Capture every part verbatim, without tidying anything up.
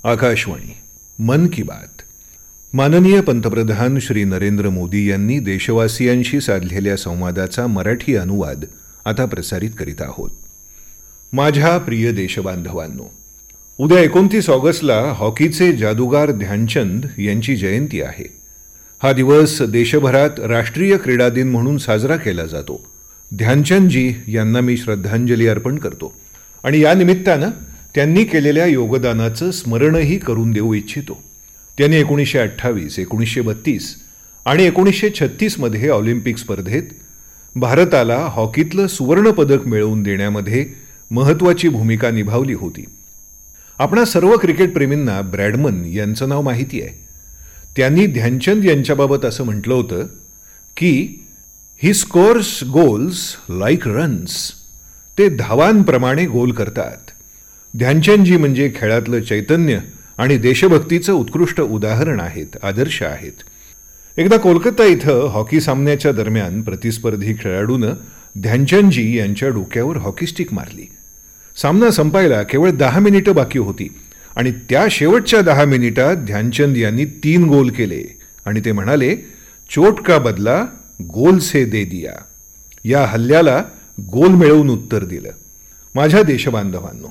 आकाशवाणी मन की बात. माननीय पंतप्रधान श्री नरेंद्र मोदी यांनी देशवासियांशी साधलेल्या संवादाचा मराठी अनुवाद आता प्रसारित करीत आहोत. माझ्या प्रिय देशबांधवांनो, उद्या एकोणतीस ऑगस्टला हॉकीचे जादूगार ध्यानचंद यांची जयंती आहे. हा दिवस देशभरात राष्ट्रीय क्रीडा दिन म्हणून साजरा केला जातो. ध्यानचंदजी यांना मी श्रद्धांजली अर्पण करतो आणि या निमित्तानं त्यांनी केलेल्या योगदानाचं स्मरणही करून देऊ इच्छितो. त्यांनी एकोणीसशे अठ्ठावीस, एकोणीसशे बत्तीस आणि एकोणीसशे छत्तीस मध्ये ऑलिम्पिक स्पर्धेत भारताला हॉकीतलं सुवर्णपदक मिळवून देण्यामध्ये महत्त्वाची भूमिका निभावली होती. आपणा सर्व क्रिकेटप्रेमींना ब्रॅडमन यांचं नाव माहिती आहे. त्यांनी ध्यानचंद यांच्याबाबत असं म्हटलं होतं की ही स्कोर्स गोल्स लाईक रन्स. ते धावांप्रमाणे गोल करतात. ध्यानचंदजी म्हणजे खेळातलं चैतन्य आणि देशभक्तीचं उत्कृष्ट उदाहरण आहेत, आदर्श आहेत. एकदा कोलकाता इथं हॉकी सामन्याच्या दरम्यान प्रतिस्पर्धी खेळाडूनं ध्यानचंदजी यांच्या डोक्यावर हॉकी स्टिक मारली. सामना संपायला केवळ दहा मिनिटं बाकी होती आणि त्या शेवटच्या दहा मिनिटात ध्यानचंद यांनी तीन गोल केले आणि ते म्हणाले, चोट का बदला गोल से दे दिया. या हल्ल्याला गोल मिळवून उत्तर दिलं. माझ्या देशबांधवांनो,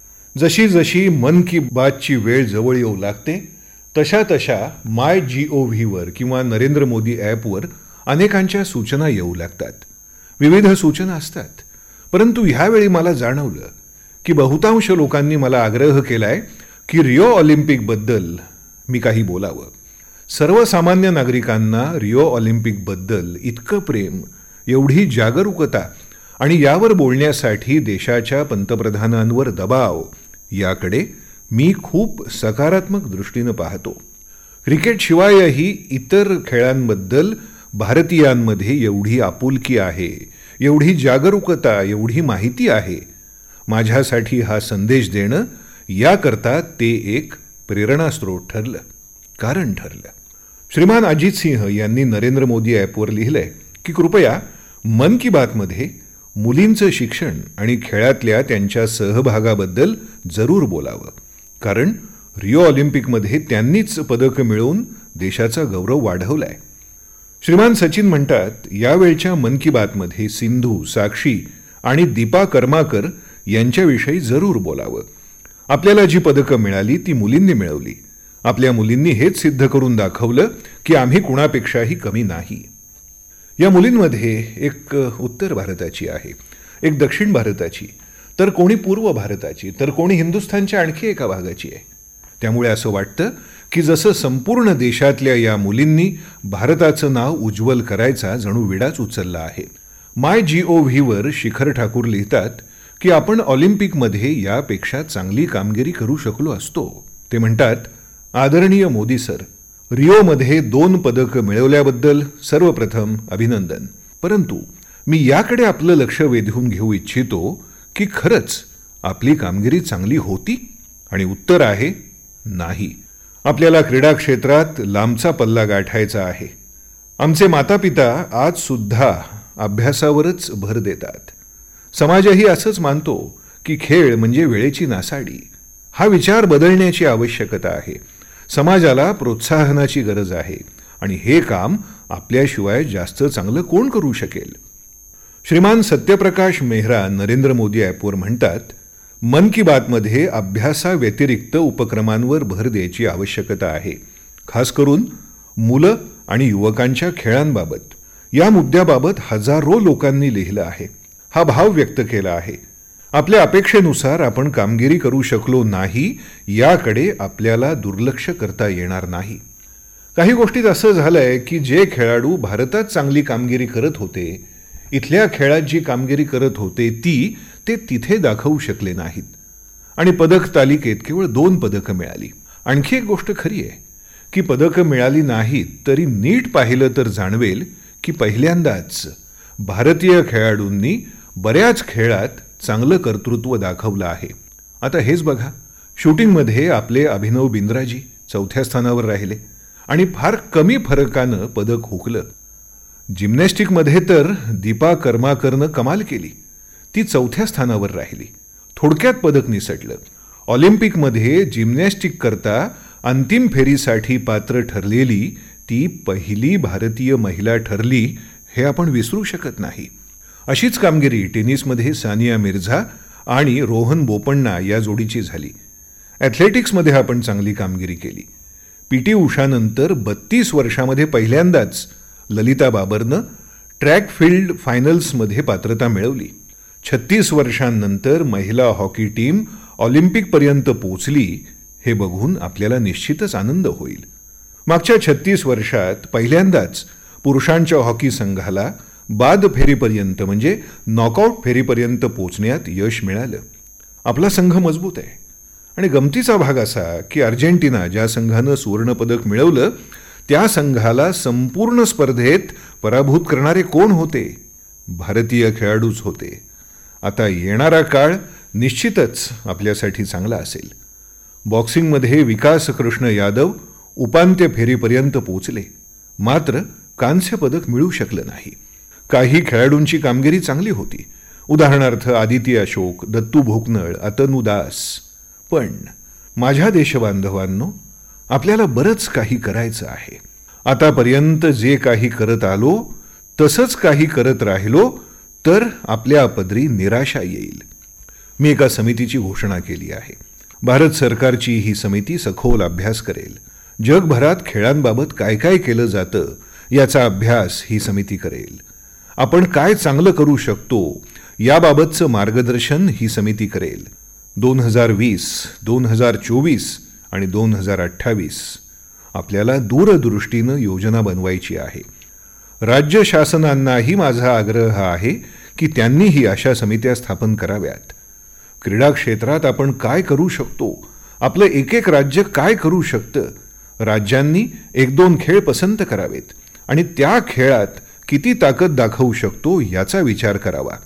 जशी जशी मन की बातची वेळ जवळ येऊ लागते तशा तशा माय जी ओ व्हीवर किंवा नरेंद्र मोदी ॲपवर अनेकांच्या सूचना येऊ लागतात. विविध सूचना असतात. परंतु ह्यावेळी मला जाणवलं की बहुतांश लोकांनी मला आग्रह केलाय की रिओ ऑलिम्पिकबद्दल मी काही बोलावं. सर्वसामान्य नागरिकांना रिओ ऑलिम्पिकबद्दल इतकं प्रेम, एवढी जागरूकता आणि यावर बोलण्यासाठी देशाच्या पंतप्रधानांवर दबाव, याकडे मी खूप सकारात्मक दृष्टीनं पाहतो. क्रिकेटशिवायही इतर खेळांबद्दल भारतीयांमध्ये एवढी आपुलकी आहे, एवढी जागरूकता, एवढी माहिती आहे. माझ्यासाठी हा संदेश देणं याकरता ते एक प्रेरणास्रोत ठरलं, कारण ठरलं. श्रीमान अजित सिंह यांनी नरेंद्र मोदी ॲपवर लिहिलंय की कृपया मन की बातमध्ये मुलींचं शिक्षण आणि खेळातल्या त्यांच्या सहभागाबद्दल जरूर बोलावं, कारण रिओ ऑलिम्पिकमध्ये त्यांनीच पदक मिळवून देशाचा गौरव वाढवलाय. श्रीमान सचिन म्हणतात, यावेळच्या मन की बातमध्ये सिंधू, साक्षी आणि दीपा कर्माकर यांच्याविषयी जरूर बोलावं. आपल्याला जी पदकं मिळाली ती मुलींनी मिळवली. आपल्या मुलींनी हेच सिद्ध करून दाखवलं की आम्ही कुणापेक्षाही कमी नाही. या मुलींमध्ये एक उत्तर भारताची आहे, एक दक्षिण भारताची, तर कोणी पूर्व भारताची, तर कोणी हिंदुस्थानच्या आणखी एका भागाची आहे. त्यामुळे असं वाटतं की जसं संपूर्ण देशातल्या या मुलींनी भारताचं नाव उज्ज्वल करायचा जणू विडाच उचलला आहे. माय जी ओ व्हीवर शिखर ठाकूर लिहितात की आपण ऑलिम्पिकमध्ये यापेक्षा चांगली कामगिरी करू शकलो असतो. ते म्हणतात, आदरणीय मोदी सर, रिओमध्ये दोन पदक मिळवल्याबद्दल सर्वप्रथम अभिनंदन. परंतु मी याकडे आपलं लक्ष वेधून घेऊ इच्छितो की खरंच आपली कामगिरी चांगली होती? आणि उत्तर आहे नाही. आपल्याला क्रीडा क्षेत्रात लांबचा पल्ला गाठायचा आहे. आमचे मातापिता आज सुद्धा अभ्यासावरच भर देतात. समाजही असंच मानतो की खेळ म्हणजे वेळेची नासाडी. हा विचार बदलण्याची आवश्यकता आहे. समाजाला प्रोत्साहनाची गरज आहे आणि हे काम आपल्याशिवाय जास्त चांगलं कोण करू शकेल? श्रीमान सत्यप्रकाश मेहरा नरेंद्र मोदी ॲपवर म्हणतात, मन की बातमध्ये अभ्यासाव्यतिरिक्त उपक्रमांवर भर द्यायची आवश्यकता आहे. खास करून मुलं आणि युवकांच्या खेळांबाबत. या मुद्द्याबाबत हजारो लोकांनी लिहिलं आहे, हा भाव व्यक्त केला आहे. आपल्या अपेक्षेनुसार आपण कामगिरी करू शकलो नाही याकडे आपल्याला दुर्लक्ष करता येणार नाही. काही गोष्टीत असं झालंय की जे खेळाडू भारतात चांगली कामगिरी करत होते, इथल्या खेळात जी कामगिरी करत होते ती ते तिथे दाखवू शकले नाहीत आणि पदक तालिकेत केवळ दोन पदकं मिळाली. आणखी एक गोष्ट खरी आहे की पदकं मिळाली नाहीत तरी नीट पाहिलं तर जाणवेल की पहिल्यांदाच भारतीय खेळाडूंनी बऱ्याच खेळात चांगलं कर्तृत्व दाखवलं आहे. आता हेच बघा, शूटिंगमध्ये आपले अभिनव बिंद्राजी चौथ्या स्थानावर राहिले आणि फार कमी फरकानं पदक हुकलं. जिम्नॅस्टिकमध्ये तर दीपा कर्माकरनं कमाल केली, ती चौथ्या स्थानावर राहिली. थोडक्यात पदक निसटलं. ऑलिम्पिकमध्ये जिम्नॅस्टिक करता अंतिम फेरीसाठी पात्र ठरलेली ती पहिली भारतीय महिला ठरली हे आपण विसरू शकत नाही. अशीच कामगिरी टेनिसमध्ये सानिया मिर्झा आणि रोहन बोपण्णा या जोडीची झाली. ॲथलेटिक्समध्ये आपण चांगली कामगिरी केली. पी टी उषानंतर बत्तीस वर्षामध्ये पहिल्यांदाच ललिता बाबरनं ट्रॅक फील्ड फायनल्समध्ये पात्रता मिळवली. छत्तीस वर्षांनंतर महिला हॉकी टीम ऑलिम्पिकपर्यंत पोचली हे बघून आपल्याला निश्चितच आनंद होईल. मागच्या छत्तीस वर्षात पहिल्यांदाच पुरुषांच्या हॉकी संघाला बाद फेरीपर्यंत म्हणजे नॉकआउट फेरीपर्यंत पोचण्यात यश मिळालं. आपला संघ मजबूत आहे. आणि गमतीचा भाग असा की अर्जेंटिना ज्या संघानं सुवर्णपदक मिळवलं त्या संघाला संपूर्ण स्पर्धेत पराभूत करणारे कोण होते? भारतीय खेळाडूच होते. आता येणारा काळ निश्चितच आपल्यासाठी चांगला असेल. बॉक्सिंगमध्ये विकास कृष्ण यादव उपांत्य फेरीपर्यंत पोचले, मात्र कांस्य पदक मिळू शकलं नाही. काही खेळाडूंची कामगिरी चांगली होती. उदाहरणार्थ आदिती अशोक, दत्तू भोकनळ, अतनु दास. पण माझ्या देशबांधवांनो, आपल्याला बरंच काही करायचं आहे. आतापर्यंत जे काही करत आलो तसंच काही करत राहिलो तर आपल्या पदरी निराशा येईल. मी एका समितीची घोषणा केली आहे. भारत सरकारची ही समिती सखोल अभ्यास करेल. जगभरात खेळांबाबत काय काय केलं जातं याचा अभ्यास ही समिती करेल. आपण काय चांगलं करू शकतो याबाबतचं मार्गदर्शन ही समिती करेल. दोन हजार वीस, दोन हजार चोवीस आणि दोन हजार अठ्ठावीस आपल्याला दूरदृष्टीनं योजना बनवायची आहे. राज्य शासनांनाही माझा आग्रह आहे की त्यांनीही अशा समित्या स्थापन कराव्यात. क्रीडा क्षेत्रात आपण काय करू शकतो, आपलं एक एक राज्य काय करू शकतं, राज्यांनी एक दोन खेळ पसंत करावेत आणि त्या खेळात किती ताकद दाखवू शकतो याचा विचार करावा.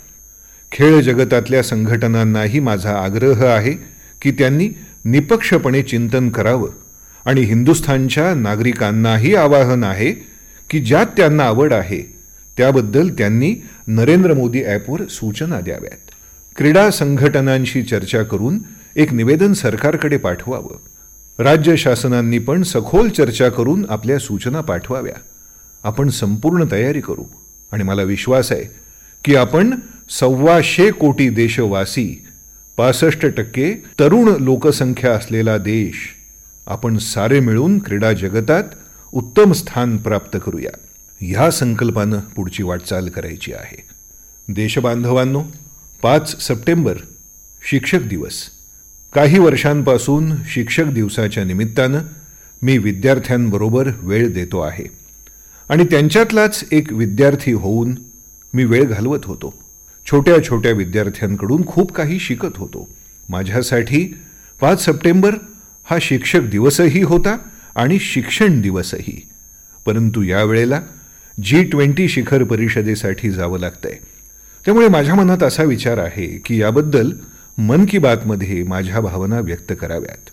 खेळ जगतातल्या संघटनांनाही माझा आग्रह आहे की त्यांनी निपक्षपणे चिंतन करावं आणि हिंदुस्थानच्या नागरिकांनाही आवाहन आहे की ज्यात त्यांना आवड आहे त्याबद्दल त्यांनी नरेंद्र मोदी ॲपवर सूचना द्याव्यात. क्रीडा संघटनांशी चर्चा करून एक निवेदन सरकारकडे पाठवावं. राज्य शासनांनी पण सखोल चर्चा करून आपल्या सूचना पाठवाव्या. आपण संपूर्ण तयारी करू आणि मला विश्वास आहे की आपण सव्वाशे कोटी देशवासी, पासष्ट टक्के तरुण लोकसंख्या असलेला देश, आपण सारे मिळून क्रीडा जगतात उत्तम स्थान प्राप्त करूया. ह्या संकल्पानं पुढची वाटचाल करायची आहे. देशबांधवांनो, पाच सप्टेंबर शिक्षक दिवस. काही वर्षांपासून शिक्षक दिवसाच्या निमित्तानं मी विद्यार्थ्यांबरोबर वेळ देतो आहे आणि त्यांच्यातलाच एक विद्यार्थी होऊन मी वेळ घालवत होतो. छोट्या छोट्या विद्यार्थ्यांकडून खूप काही शिकत होतो. माझ्यासाठी पाच सप्टेंबर हा शिक्षक दिवसही होता आणि शिक्षण दिवसही. परंतु यावेळेला जी ट्वेंटी शिखर परिषदेसाठी जावं लागतंय. त्यामुळे माझ्या मनात असा विचार आहे की याबद्दल मन की बातमध्ये माझ्या भावना व्यक्त कराव्यात.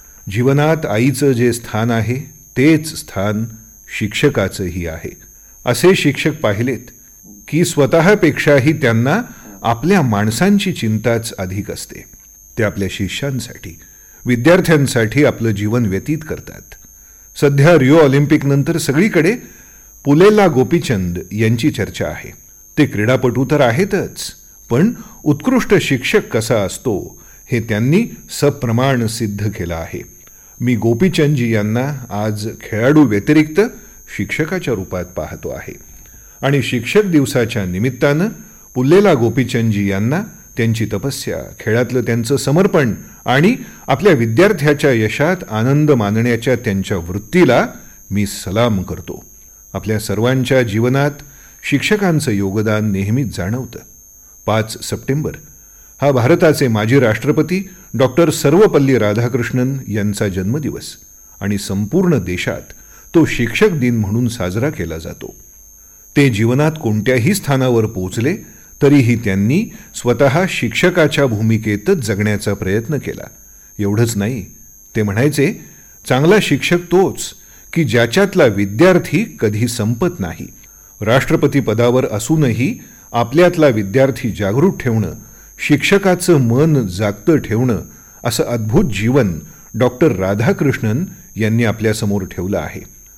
जीवनात आईचं जे स्थान आहे तेच स्थान शिक्षकाचंही आहे. असे शिक्षक पाहिलेत की स्वतःपेक्षाही त्यांना आपल्या माणसांची चिंताच अधिक असते. ते आपल्या शिष्यांसाठी, विद्यार्थ्यांसाठी आपलं जीवन व्यतीत करतात. सध्या रिओ ऑलिम्पिकनंतर सगळीकडे पुलेला गोपीचंद यांची चर्चा आहे. ते क्रीडापटू तर आहेतच, पण उत्कृष्ट शिक्षक कसा असतो हे त्यांनी सप्रमाण सिद्ध केलं आहे. मी गोपीचंदजी यांना आज खेळाडू व्यतिरिक्त शिक्षकाच्या रूपात पाहतो आहे आणि शिक्षक दिवसाच्या निमित्तानं पुल्लेला गोपीचंदजी यांना त्यांची तपस्या, खेळातलं त्यांचं समर्पण आणि आपल्या विद्यार्थ्याच्या यशात आनंद मानण्याच्या त्यांच्या वृत्तीला मी सलाम करतो. आपल्या सर्वांच्या जीवनात शिक्षकांचं योगदान नेहमीच जाणवतं. पाच सप्टेंबर हा भारताचे माजी राष्ट्रपती डॉक्टर सर्वपल्ली राधाकृष्णन यांचा जन्मदिवस आणि संपूर्ण देशात तो शिक्षक दिन म्हणून साजरा केला जातो. ते जीवनात कोणत्याही स्थानावर पोहोचले तरीही त्यांनी स्वतः शिक्षकाच्या भूमिकेतच जगण्याचा प्रयत्न केला. एवढंच नाही, ते म्हणायचे, चांगला शिक्षक तोच की ज्याच्यातला विद्यार्थी कधी संपत नाही. राष्ट्रपती पदावर असूनही आपल्यातला विद्यार्थी जागृत ठेवणं, शिक्षकाचं मन जागतं ठेवणं असं अद्भुत जीवन डॉक्टर राधाकृष्णन यांनी आपल्यासमोर ठेवलं आहे.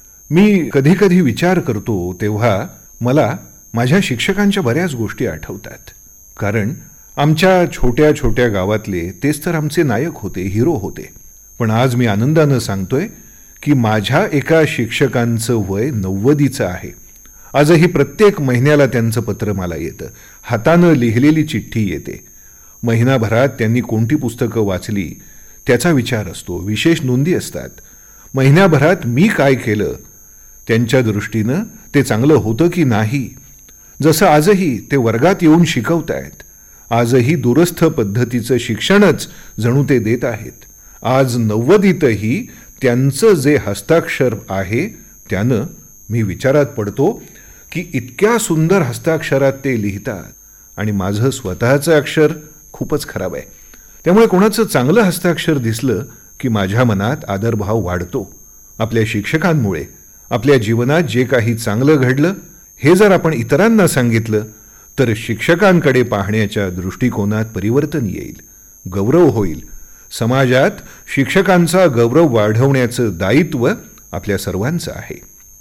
मी कधी कधी विचार करतो तेव्हा मला माझ्या शिक्षकांच्या बऱ्याच गोष्टी आठवतात. कारण आमच्या छोट्या छोट्या गावातले तेच तर आमचे नायक होते, हिरो होते. पण आज मी आनंदानं सांगतोय की माझ्या एका शिक्षकांचं वय नव्वदीचं आहे. आजही प्रत्येक महिन्याला त्यांचं पत्र मला येतं, हातानं लिहिलेली चिठ्ठी येते. महिनाभरात त्यांनी कोणती पुस्तकं वाचली त्याचा विचार असतो, विशेष नोंदी असतात. महिन्याभरात मी काय केलं, त्यांच्या दृष्टीनं ते चांगलं होतं की नाही. जसं आजही ते वर्गात येऊन शिकवतायत, आजही दूरस्थ पद्धतीचं शिक्षणच जणू ते देत आहेत. आज नव्वदीतही त्यांचं जे हस्ताक्षर आहे त्यानं मी विचारात पडतो की इतक्या सुंदर हस्ताक्षरात ते लिहितात आणि माझं स्वतःचं अक्षर खूपच खराब आहे. त्यामुळे कोणाचं चांगलं हस्ताक्षर दिसलं की माझ्या मनात आदरभाव वाढतो. आपल्या शिक्षकांमुळे आपल्या जीवनात जे काही चांगलं घडलं हे जर आपण इतरांना सांगितलं तर शिक्षकांकडे पाहण्याच्या दृष्टिकोनात परिवर्तन येईल, गौरव होईल. समाजात शिक्षकांचा गौरव वाढवण्याचं दायित्व आपल्या सर्वांचं आहे.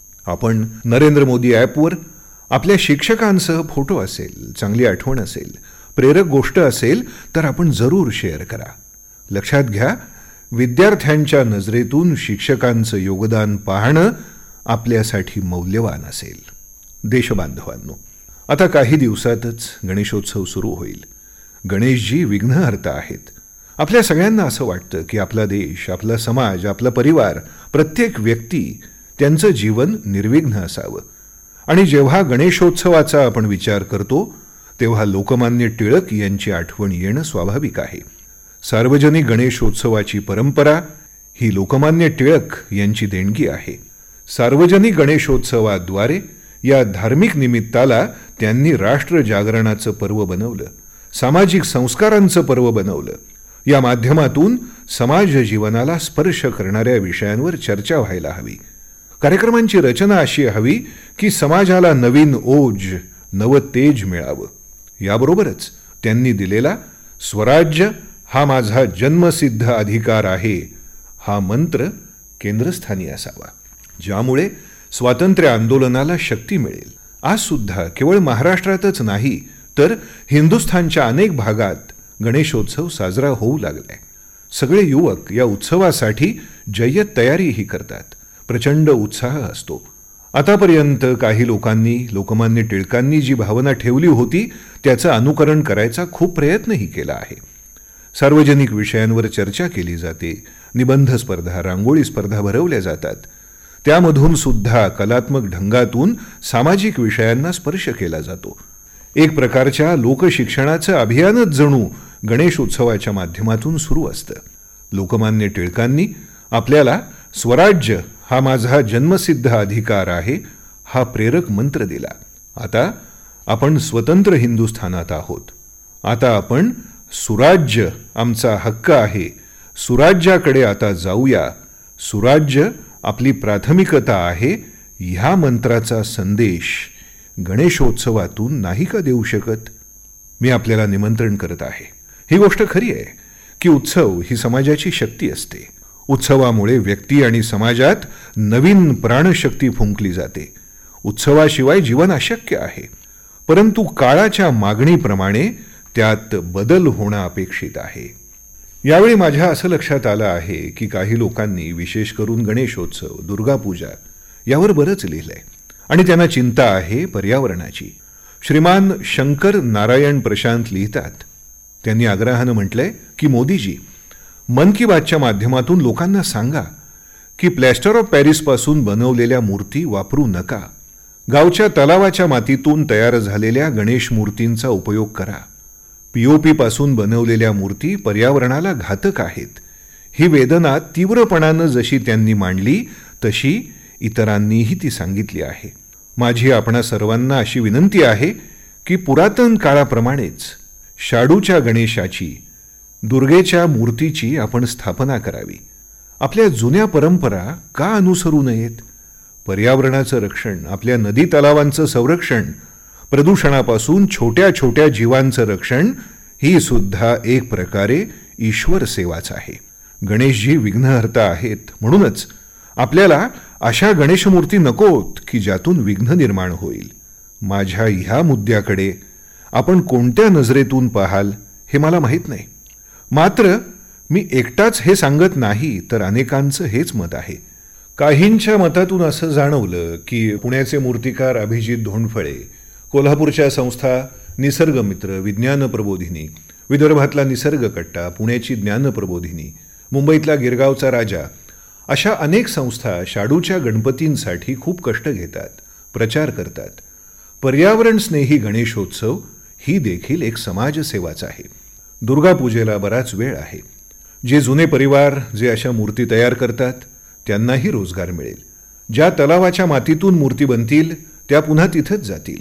आपण नरेंद्र मोदी ॲपवर आपल्या शिक्षकांसह फोटो असेल, चांगली आठवण असेल, प्रेरक गोष्ट असेल तर आपण जरूर शेअर करा. लक्षात घ्या, विद्यार्थ्यांच्या नजरेतून शिक्षकांचं योगदान पाहणं आपल्यासाठी मौल्यवान असेल. देशबांधवांनो, आता काही दिवसातच गणेशोत्सव सुरू होईल. गणेशजी विघ्नहर्ता आहेत. आपल्या सगळ्यांना असं वाटतं की आपला देश, आपला समाज, आपला परिवार, प्रत्येक व्यक्ती त्यांचं जीवन निर्विघ्न असावं. आणि जेव्हा गणेशोत्सवाचा आपण विचार करतो तेव्हा लोकमान्य टिळक यांची आठवण येणं स्वाभाविक आहे. सार्वजनिक गणेशोत्सवाची परंपरा ही लोकमान्य टिळक यांची देणगी आहे. सार्वजनिक गणेशोत्सवाद्वारे या धार्मिक निमित्ताला त्यांनी राष्ट्र जागरणाचं पर्व बनवलं, सामाजिक संस्कारांचं पर्व बनवलं. या माध्यमातून समाज जीवनाला स्पर्श करणाऱ्या विषयांवर चर्चा व्हायला हवी. कार्यक्रमांची रचना अशी हवी की समाजाला नवीन ओज, नवं तेज मिळावं. याबरोबरच त्यांनी दिलेला स्वराज्य हा माझा जन्मसिद्ध अधिकार आहे हा मंत्र केंद्रस्थानी असावा, ज्यामुळे स्वातंत्र्य आंदोलनाला शक्ती मिळेल. आज सुद्धा केवळ महाराष्ट्रातच नाही तर हिंदुस्थानच्या अनेक भागात गणेशोत्सव साजरा होऊ लागलाय. सगळे युवक या उत्सवासाठी जय्यत तयारीही करतात. प्रचंड उत्साह असतो. आतापर्यंत काही लोकांनी लोकमान्य टिळकांनी जी भावना ठेवली होती त्याचं अनुकरण करायचा खूप प्रयत्नही केला आहे. सार्वजनिक विषयांवर चर्चा केली जाते, निबंध स्पर्धा, रांगोळी स्पर्धा भरवल्या जातात. त्यामधून सुद्धा कलात्मक ढंगातून सामाजिक विषयांना स्पर्श केला जातो. एक प्रकारच्या लोकशिक्षणाचं अभियानच जणू गणेश उत्सवाच्या माध्यमातून सुरू असतं. लोकमान्य टिळकांनी आपल्याला स्वराज्य हा माझा जन्मसिद्ध अधिकार आहे हा प्रेरक मंत्र दिला. आता आपण स्वतंत्र हिंदुस्थानात आहोत. आता आपण सुराज्य आमचा हक्क आहे, सुराज्याकडे आता जाऊया, सुराज्य आपली प्राथमिकता आहे, ह्या मंत्राचा संदेश गणेशोत्सवातून नाही का देऊ शकत? मी आपल्याला निमंत्रण करत आहे. ही गोष्ट खरी आहे की उत्सव ही समाजाची शक्ती असते. उत्सवामुळे व्यक्ती आणि समाजात नवीन प्राणशक्ती फुंकली जाते. उत्सवाशिवाय जीवन अशक्य आहे. परंतु काळाच्या मागणीप्रमाणे त्यात बदल होणं अपेक्षित आहे. यावेळी माझ्या असं लक्षात आलं आहे की काही लोकांनी विशेष करून गणेशोत्सव, दुर्गापूजा यावर बरंच लिहिलंय आणि त्यांना चिंता आहे पर्यावरणाची. श्रीमान शंकर नारायण प्रशांत लिहितात. त्यांनी आग्रहानं म्हटलंय की मोदीजी, मन की बातच्या माध्यमातून लोकांना सांगा की प्लॅस्टर ऑफ पॅरिसपासून बनवलेल्या मूर्ती वापरू नका. गावच्या तलावाच्या मातीतून तयार झालेल्या गणेश मूर्तींचा उपयोग करा. पीओपी पासून बनवलेल्या मूर्ती पर्यावरणाला घातक आहेत. ही वेदना तीव्रपणानं जशी त्यांनी मांडली तशी इतरांनीही ती सांगितली आहे. माझी आपणा सर्वांना अशी विनंती आहे की पुरातन काळाप्रमाणेच शाडूच्या गणेशाची, दुर्गेच्या मूर्तीची आपण स्थापना करावी. आपल्या जुन्या परंपरा का अनुसरू नयेत? पर्यावरणाचं रक्षण, आपल्या नदी तलावांचं संरक्षण, प्रदूषणापासून छोट्या छोट्या जीवांचं रक्षण ही सुद्धा एक प्रकारे ईश्वर सेवाच आहे. गणेशजी विघ्नहर्ता आहेत, म्हणूनच आपल्याला अशा गणेशमूर्ती नकोत की ज्यातून विघ्न निर्माण होईल. माझ्या ह्या मुद्द्याकडे आपण कोणत्या नजरेतून पाहाल हे मला माहीत नाही. मात्र मी एकटाच हे सांगत नाही, तर अनेकांचं हेच मत आहे. काहींच्या मतातून असं जाणवलं की पुण्याचे मूर्तिकार अभिजित धोंडफळे, कोल्हापूरच्या संस्था निसर्गमित्र, विज्ञान प्रबोधिनी, विदर्भातला निसर्ग कट्टा, पुण्याची ज्ञान प्रबोधिनी, मुंबईतला गिरगावचा राजा, अशा अनेक संस्था शाडूच्या गणपतींसाठी खूप कष्ट घेतात, प्रचार करतात. पर्यावरण स्नेही गणेशोत्सव ही देखील एक समाजसेवाच आहे. दुर्गापूजेला बराच वेळ आहे. जे जुने परिवार जे अशा मूर्ती तयार करतात त्यांनाही रोजगार मिळेल. ज्या तलावाच्या मातीतून मूर्ती बनतील त्या पुन्हा तिथंच जातील.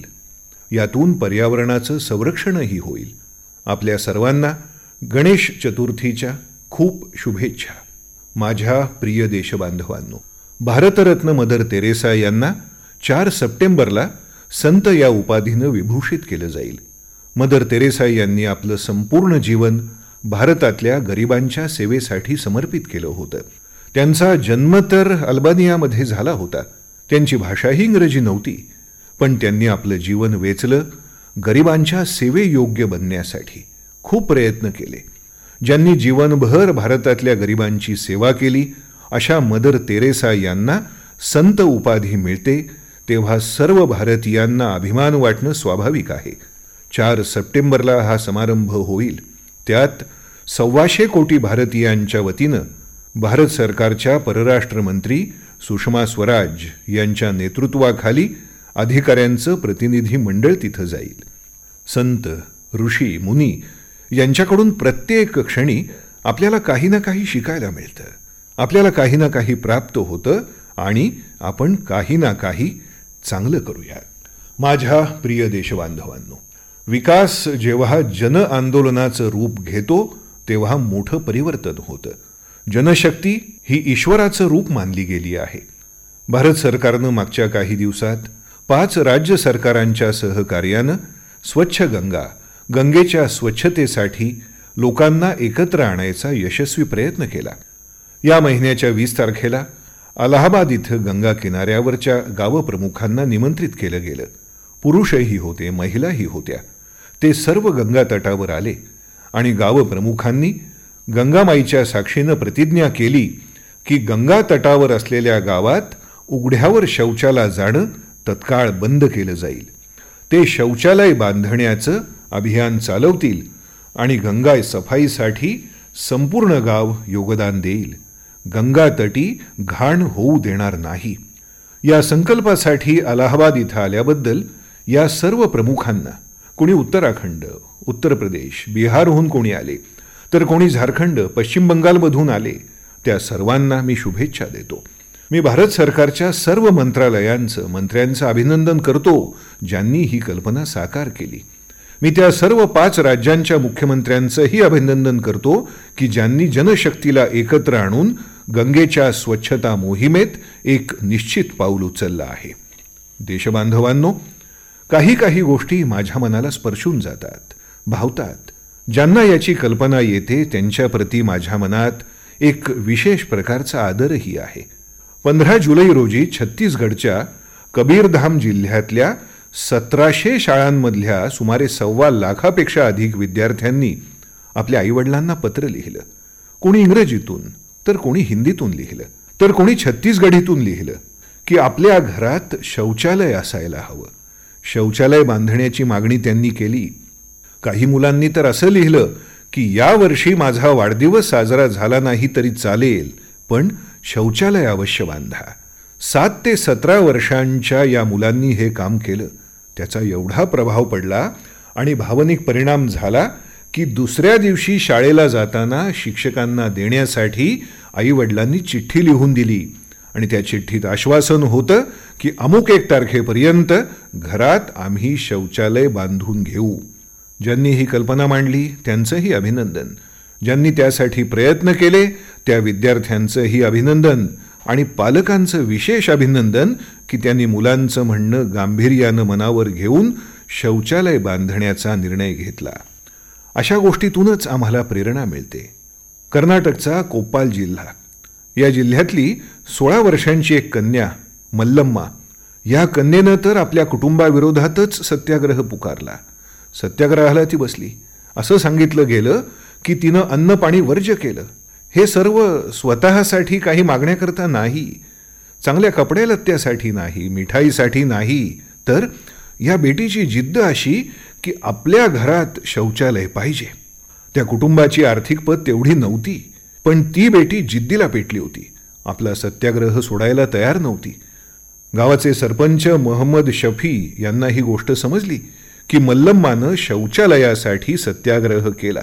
यातून पर्यावरणाचं संरक्षणही होईल. आपल्या सर्वांना गणेश चतुर्थीच्या खूप शुभेच्छा. माझ्या प्रिय देशबांधवांनो, भारतरत्न मदर तेरेसा यांना चार सप्टेंबरला संत या उपाधीनं विभूषित केलं जाईल. मदर तेरेसा यांनी आपलं संपूर्ण जीवन भारतातल्या गरिबांच्या सेवेसाठी समर्पित केलं होतं. त्यांचा जन्म तर अल्बानियामध्ये झाला होता. त्यांची भाषाही इंग्रजी नव्हती, पण त्यांनी आपलं जीवन वेचलं गरिबांच्या सेवेयोग्य बनण्यासाठी. खूप प्रयत्न केले. ज्यांनी जीवनभर भारतातल्या गरिबांची सेवा केली अशा मदर तेरेसा यांना संत उपाधी मिळते तेव्हा सर्व भारतीयांना अभिमान वाटणं स्वाभाविक आहे. चार सप्टेंबरला हा समारंभ होईल. त्यात सव्वाशे कोटी भारतीयांच्या वतीनं भारत सरकारच्या परराष्ट्र मंत्री सुषमा स्वराज यांच्या नेतृत्वाखाली अधिकाऱ्यांचं प्रतिनिधी मंडळ तिथं जाईल. संत, ऋषी, मुनी यांच्याकडून प्रत्येक क्षणी आपल्याला काही ना काही शिकायला मिळतं, आपल्याला काही ना काही प्राप्त होतं आणि आपण काही ना काही चांगलं करूया. माझ्या प्रिय देशबांधवांनो, विकास जेव्हा जन आंदोलनाचं रूप घेतो तेव्हा मोठं परिवर्तन होतं. जनशक्ती ही ईश्वराचं रूप मानली गेली आहे. भारत सरकारनं मागच्या काही दिवसात पाच राज्य सरकारांच्या सहकार्यानं स्वच्छ गंगा, गंगेच्या स्वच्छतेसाठी लोकांना एकत्र आणायचा यशस्वी प्रयत्न केला. या महिन्याच्या वीस तारखेला अलाहाबाद इथं गंगा किनाऱ्यावरच्या गावप्रमुखांना निमंत्रित केलं गेलं. पुरुषही होते, महिलाही होत्या. ते सर्व गंगा तटावर आले आणि गावप्रमुखांनी गंगामाईच्या साक्षीनं प्रतिज्ञा केली की गंगा तटावर असलेल्या गावात उघड्यावर शौचाला जाणं तत्काळ बंद केलं जाईल. ते शौचालय बांधण्याचं अभियान चालवतील आणि गंगा सफाईसाठी संपूर्ण गाव योगदान देईल. गंगा तटी घाण होऊ देणार नाही. या संकल्पासाठी अलाहाबाद इथं आल्याबद्दल या सर्व प्रमुखांना, कोणी उत्तराखंड, उत्तर प्रदेश, बिहारहून कोणी आले, तर कोणी झारखंड, पश्चिम बंगालमधून आले, त्या सर्वांना मी शुभेच्छा देतो. मी भारत सरकारच्या सर्व मंत्रालयांचं, मंत्र्यांचं अभिनंदन करतो ज्यांनी ही कल्पना साकार केली. मी त्या सर्व पाच राज्यांच्या मुख्यमंत्र्यांचंही अभिनंदन करतो की ज्यांनी जनशक्तीला एकत्र आणून गंगेच्या स्वच्छता मोहिमेत एक निश्चित पाऊल उचललं आहे. देशबांधवांनो, काही काही गोष्टी माझ्या मनाला स्पर्शून जातात, भावतात. ज्यांना याची कल्पना येते त्यांच्याप्रती माझ्या मनात एक विशेष प्रकारचा आदरही आहे. पंधरा जुलै रोजी छत्तीसगडच्या कबीरधाम जिल्ह्यातल्या सतराशे शाळांमधल्या सुमारे सव्वा लाखापेक्षा अधिक विद्यार्थ्यांनी आपल्या आईवडिलांना पत्र लिहिलं. कोणी इंग्रजीतून, तर कोणी हिंदीतून लिहिलं, तर कोणी छत्तीसगढीतून लिहिलं की आपल्या घरात शौचालय असायला हवं. शौचालय बांधण्याची मागणी त्यांनी केली. काही मुलांनी तर असं लिहिलं की यावर्षी माझा वाढदिवस साजरा झाला नाही तरी चालेल, पण शौचालय अवश्य बांधा. सात ते सतरा वर्षांच्या या मुलांनी हे काम केलं. त्याचा एवढा प्रभाव पडला आणि भावनिक परिणाम झाला की दुसऱ्या दिवशी शाळेला जाताना शिक्षकांना देण्यासाठी आईवडिलांनी चिठ्ठी लिहून दिली आणि त्या चिठ्ठीत आश्वासन होतं की अमुक एक तारखेपर्यंत घरात आम्ही शौचालय बांधून घेऊ. ज्यांनी ही कल्पना मांडली त्यांचंही अभिनंदन. ज्यांनी त्यासाठी प्रयत्न केले त्या विद्यार्थ्यांचंही अभिनंदन आणि पालकांचं विशेष अभिनंदन की त्यांनी मुलांचं म्हणणं गांभीर्यानं मनावर घेऊन शौचालय बांधण्याचा निर्णय घेतला. अशा गोष्टीतूनच आम्हाला प्रेरणा मिळते. कर्नाटकचा कोप्पाल जिल्हा. या जिल्ह्यातली सोळा वर्षांची एक कन्या मल्लम्मा, या कन्येनं तर आपल्या कुटुंबाविरोधातच सत्याग्रह पुकारला. सत्याग्रहाला ती बसली. असं सांगितलं गेलं की तिनं अन्न पाणी वर्ज्य केलं. हे सर्व स्वतःसाठी काही मागण्याकरता नाही, चांगल्या कपड्यालत्त्यासाठी नाही, मिठाईसाठी नाही, तर या बेटीची जिद्द अशी की आपल्या घरात शौचालय पाहिजे. त्या कुटुंबाची आर्थिक पत तेवढी नव्हती, पण ती बेटी जिद्दीला पेटली होती. आपला सत्याग्रह सोडायला तयार नव्हती. गावाचे सरपंच मोहम्मद शफी यांना ही गोष्ट समजली की मल्लम्मानं शौचालयासाठी सत्याग्रह केला.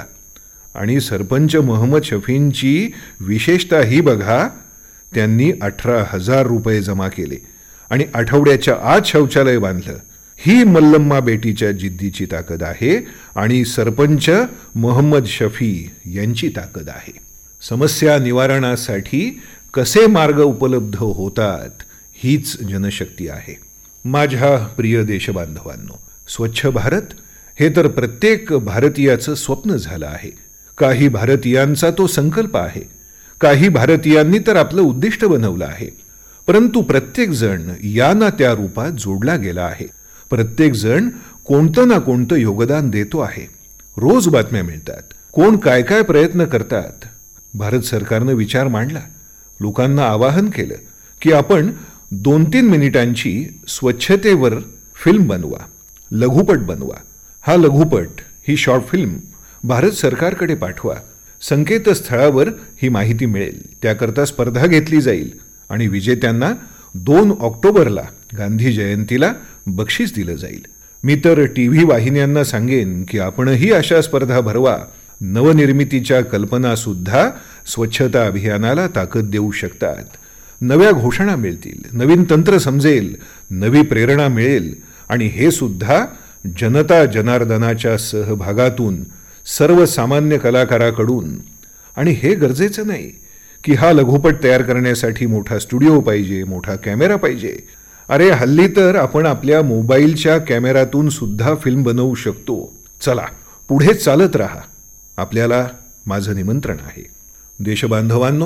आणि सरपंच मोहम्मद शफींची विशेषता ही बघा, त्यांनी अठरा हजार रुपये जमा केले आणि आठवड्याच्या आत शौचालय बांधलं. ही मल्लम्मा बेटीच्या जिद्दीची ताकद आहे आणि सरपंच मोहम्मद शफी यांची ताकद आहे. समस्या निवारणासाठी कसे मार्ग उपलब्ध होतात, हीच जनशक्ती आहे. माझ्या प्रिय देशबांधवांनो, स्वच्छ भारत हे तर प्रत्येक भारतीयाचं स्वप्न झालं आहे. काही भारतीयांचा तो संकल्प आहे. काही भारतीयांनी तर आपलं उद्दिष्ट बनवलं आहे. परंतु प्रत्येक जण या ना त्या रूपात जोडला गेला आहे. प्रत्येक जण कोणतं ना कोणतं योगदान देतो आहे. रोज बातम्या मिळतात, कोण काय काय प्रयत्न करतात. भारत सरकारनं विचार मांडला, लोकांना आवाहन केलं की आपण दोन तीन मिनिटांची स्वच्छतेवर फिल्म बनवा, लघुपट बनवा. हा लघुपट, ही शॉर्ट फिल्म भारत सरकारकडे पाठवा. संकेतस्थळावर ही माहिती मिळेल. त्याकरता स्पर्धा घेतली जाईल आणि विजेत्यांना दोन ऑक्टोबरला गांधी जयंतीला बक्षीस दिलं जाईल. मी तर टीव्ही वाहिन्यांना सांगेन की आपणही अशा स्पर्धा भरवा. नवनिर्मितीच्या कल्पना सुद्धा स्वच्छता अभियानाला ताकद देऊ शकतात. नव्या घोषणा मिळतील, नवीन तंत्र समजेल, नवी प्रेरणा मिळेल आणि हे सुद्धा जनता जनार्दनाच्या सहभागातून, सर्वसामान्य कलाकाराकडून. आणि हे गरजेचं नाही की हा लघुपट तयार करण्यासाठी मोठा स्टुडिओ पाहिजे, मोठा कॅमेरा पाहिजे. अरे हल्ली तर आपण आपल्या मोबाईलच्या कॅमेऱ्यातून सुद्धा फिल्म बनवू शकतो. चला पुढे चालत राहा. आपल्याला माझं निमंत्रण आहे. देशबांधवांनो,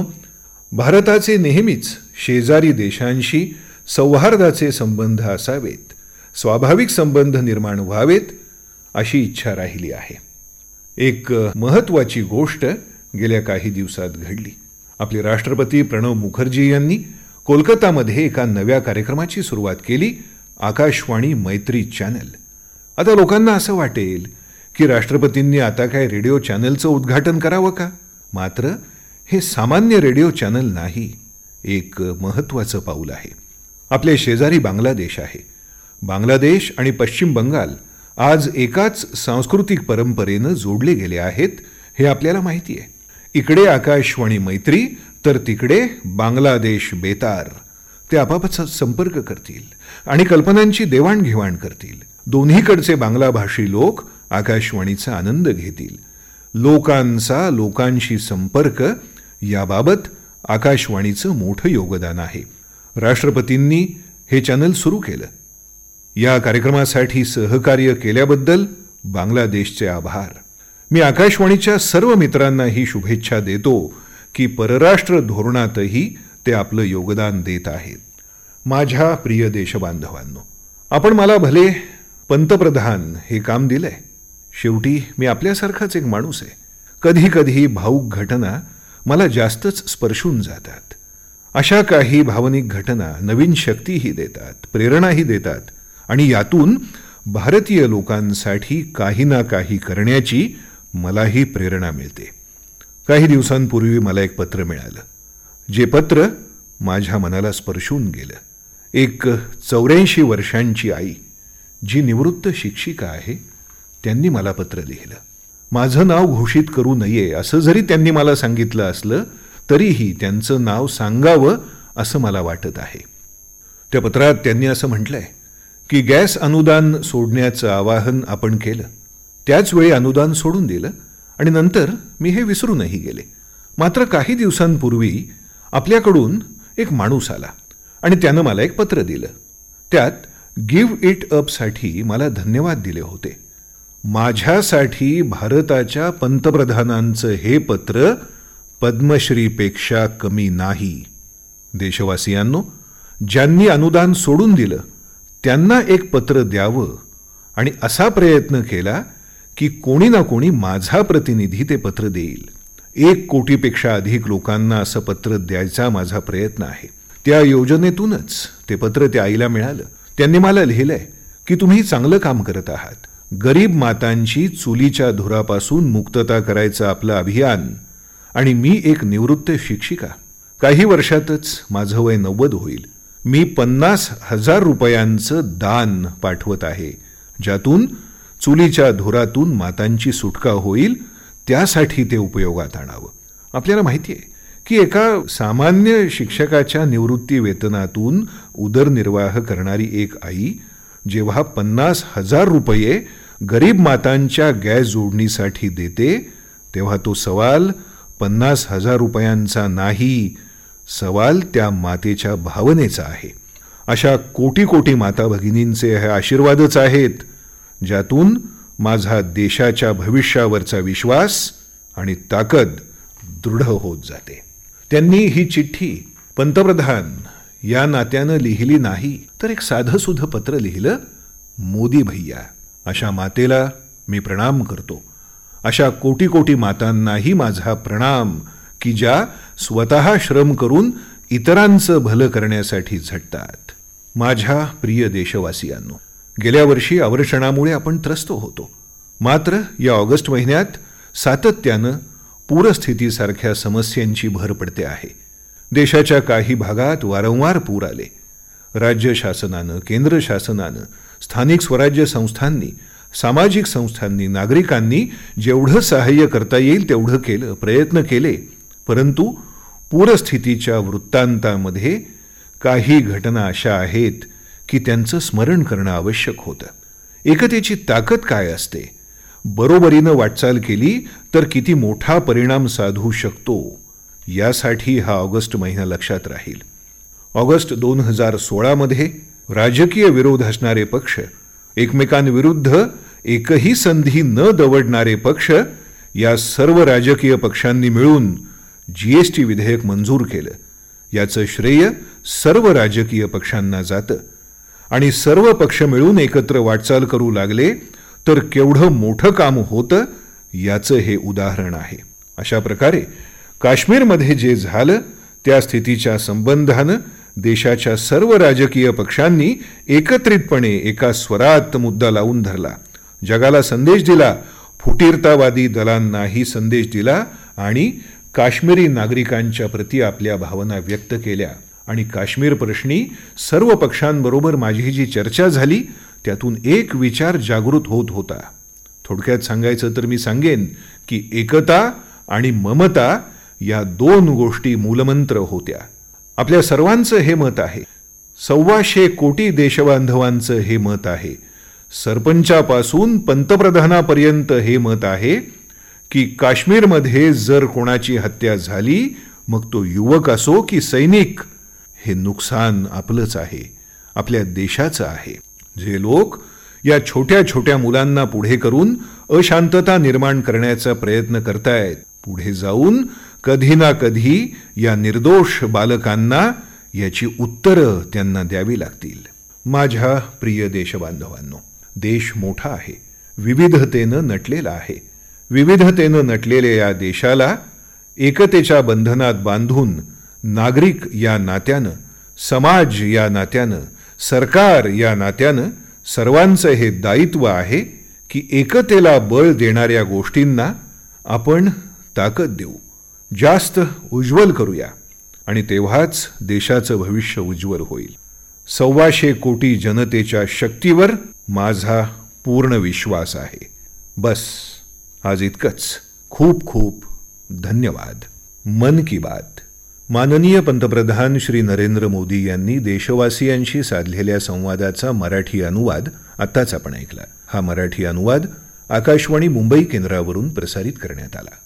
भारताचे नेहमीच शेजारी देशांशी सौहार्दाचे संबंध असावेत, स्वाभाविक संबंध निर्माण व्हावेत, अशी इच्छा राहिली आहे. एक महत्त्वाची गोष्ट गेल्या काही दिवसात घडली. आपले राष्ट्रपती प्रणव मुखर्जी यांनी कोलकातामध्ये एका नव्या कार्यक्रमाची सुरुवात केली, आकाशवाणी मैत्री चॅनल. आता लोकांना असं वाटेल की राष्ट्रपतींनी आता काय रेडिओ चॅनलचं उद्घाटन करावं का? मात्र हे सामान्य रेडिओ चॅनल नाही, एक महत्त्वाचं पाऊल आहे. आपले शेजारी बांगलादेश आहे. बांगलादेश आणि पश्चिम बंगाल आज एकाच सांस्कृतिक परंपरेनं जोडले गेले आहेत, हे आपल्याला माहिती आहे. इकडे आकाशवाणी मैत्री, तर तिकडे बांगलादेश बेतार. ते आपापसात संपर्क करतील आणि कल्पनांची देवाणघेवाण करतील. दोन्हीकडचे बांगला भाषी लोक आकाशवाणीचा आनंद घेतील. लोकांचा लोकांशी संपर्क, याबाबत आकाशवाणीचं मोठं योगदान आहे. राष्ट्रपतींनी हे चॅनल सुरू केलं. या कार्यक्रमासाठी सहकार्य केल्याबद्दल बांगलादेशचे आभार. मी आकाशवाणीच्या सर्व मित्रांनाही शुभेच्छा देतो की परराष्ट्र धोरणातही ते आपलं योगदान देत आहेत. माझ्या प्रिय देशबांधवांनो, आपण मला भले पंतप्रधान हे काम दिलंय. शेवटी मी आपल्यासारखाच एक माणूस आहे. कधी कधी भावुक घटना मला जास्तच स्पर्शून जातात. अशा काही भावनिक घटना नवीन शक्तीही देतात, प्रेरणाही देतात आणि यातून भारतीय लोकांसाठी काही ना काही करण्याची मलाही प्रेरणा मिळते. काही दिवसांपूर्वी मला एक पत्र मिळालं, जे पत्र माझ्या मनाला स्पर्शून गेलं. एक चौऱ्याऐंशी वर्षांची आई, जी निवृत्त शिक्षिका आहे, त्यांनी मला पत्र लिहिलं. माझं नाव घोषित करू नये असं जरी त्यांनी मला सांगितलं असलं तरीही त्यांचं नाव सांगावं असं मला वाटत आहे. त्या पत्रात त्यांनी असं म्हटलंय की गॅस अनुदान सोडण्याचं आवाहन आपण केलं, त्याचवेळी अनुदान सोडून दिलं आणि नंतर मी हे विसरूनही गेले. मात्र काही दिवसांपूर्वी आपल्याकडून एक माणूस आला आणि त्यानं मला एक पत्र दिलं. त्यात गिव्ह इट अपसाठी मला धन्यवाद दिले होते. माझ्यासाठी भारताच्या पंतप्रधानांचं हे पत्र पद्मश्रीपेक्षा कमी नाही. देशवासियांनो, ज्यांनी अनुदान सोडून दिलं त्यांना एक पत्र द्यावं आणि असा प्रयत्न केला की कोणी ना कोणी माझा प्रतिनिधी ते पत्र देईल. एक कोटीपेक्षा अधिक लोकांना असं पत्र द्यायचा माझा प्रयत्न आहे. त्या योजनेतूनच ते पत्र त्या आईला मिळालं. त्यांनी मला लिहिलंय की तुम्ही चांगलं काम करत आहात. गरीब मातांची चुलीच्या धुरापासून मुक्तता करायचं आपलं अभियान. आणि मी एक निवृत्त शिक्षिका. काही वर्षातच माझं वय नव्वद होईल. मी पन्नास हजार रुपयांचं दान पाठवत आहे, ज्यातून चुलीच्या धुरातून मातांची सुटका होईल. त्यासाठी ते उपयोगात आणावं. आपल्याला माहिती आहे की एका सामान्य शिक्षकाच्या निवृत्ती वेतनातून उदरनिर्वाह करणारी एक आई जेव्हा पन्नास हजार रुपये गरीब मातांच्या गॅस जोडणीसाठी देते, तेव्हा तो सवाल पन्नास हजार रुपयांचा नाही, सवाल त्या मातेच्या भावनेचा आहे. अशा कोटी कोटी माता भगिनींचे हे आशीर्वादच आहेत, ज्यातून माझा देशाच्या भविष्यावरचा विश्वास आणि ताकद दृढ होत जाते. त्यांनी ही चिठ्ठी पंतप्रधान या नात्यानं लिहिली नाही, तर एक साधंसुधं पत्र लिहिलं. मोदी भैया, अशा मातेला मी प्रणाम करतो. अशा कोटी कोटी मातांनाही माझा प्रणाम की ज्या स्वतः श्रम करून इतरांचं भलं करण्यासाठी झटतात. माझ्या प्रिय देशवासियांनो, गेल्या वर्षी अवर्षणामुळे आपण त्रस्त होतो. मात्र या ऑगस्ट महिन्यात सातत्यानं पूरस्थितीसारख्या समस्यांची भर पडते आहे. देशाच्या काही भागात वारंवार पूर आले. राज्य शासनानं, केंद्र शासनानं, स्थानिक स्वराज्य संस्थांनी, सामाजिक संस्थांनी, नागरिकांनी जेवढं सहाय्य करता येईल तेवढं केलं, प्रयत्न केले. परंतु पूरस्थितीच्या वृत्तांतामध्ये काही घटना अशा आहेत की त्यांचं स्मरण करणं आवश्यक होतं. एकतेची ताकद काय असते, बरोबरीनं वाटचाल केली तर किती मोठा परिणाम साधू शकतो, यासाठी हा ऑगस्ट महिना लक्षात राहील. ऑगस्ट दोन हजार सोळामध्ये राजकीय विरोध असणारे पक्ष, एकमेकांविरुद्ध एकही संधी न दवडणारे पक्ष, या सर्व राजकीय पक्षांनी मिळून जीएसटी विधेयक मंजूर केलं. याचं श्रेय सर्व राजकीय पक्षांना जातं. आणि सर्व पक्ष मिळून एकत्र वाटचाल करू लागले तर केवढं मोठं काम होतं याचं हे उदाहरण आहे. अशा प्रकारे काश्मीरमध्ये जे झालं त्या स्थितीच्या संबंधानं देशाच्या सर्व राजकीय पक्षांनी एकत्रितपणे एका स्वरात मुद्दा लावून धरला. जगाला संदेश दिला, फुटीरतावादी दलांनाही संदेश दिला आणि काश्मीरी नागरिकांच्या प्रती आपल्या भावना व्यक्त केल्या. आणि काश्मीर प्रश्नी सर्व पक्षांबरोबर माझी जी चर्चा झाली त्यातून एक विचार जागृत होत होता. थोडक्यात सांगायचं तर मी सांगेन की एकता आणि ममता या दोन गोष्टी मूलमंत्र होत्या. आपल्या सर्वांचं हे मत आहे, सव्वाशे कोटी देशबांधवांचं हे मत आहे, सरपंचापासून पंतप्रधानापर्यंत हे मत आहे की काश्मीरमध्ये जर कोणाची हत्या झाली, मग तो युवक असो की सैनिक, हे नुकसान आपलंच आहे, आपल्या देशाचं आहे. जे लोक या छोट्या छोट्या मुलांना पुढे करून अशांतता निर्माण करण्याचा प्रयत्न करतायत, पुढे जाऊन कधी ना कधी या निर्दोष बालकांना याची उत्तरं त्यांना द्यावी लागतील. माझ्या प्रिय देशबांधवांनो, देश मोठा आहे, विविधतेनं नटलेला आहे. विविधतेनं नटलेल्या या देशाला एकतेच्या बंधनात बांधून नागरिक या नात्यानं, समाज या नात्यानं, सरकार या नात्यानं सर्वांचं हे दायित्व आहे की एकतेला बळ देणाऱ्या गोष्टींना आपण ताकद देऊ, जास्त उज्ज्वल करूया आणि तेव्हाच देशाचं भविष्य उज्ज्वल होईल. सव्वाशे कोटी जनतेच्या शक्तीवर माझा पूर्ण विश्वास आहे. बस आज इतकंच. खूप खूप धन्यवाद. मन की बात. माननीय पंतप्रधान श्री नरेंद्र मोदी यांनी देशवासियांशी साधलेल्या संवादाचा मराठी अनुवाद आत्ताच आपण ऐकला. हा मराठी अनुवाद आकाशवाणी मुंबई केंद्रावरून प्रसारित करण्यात आला.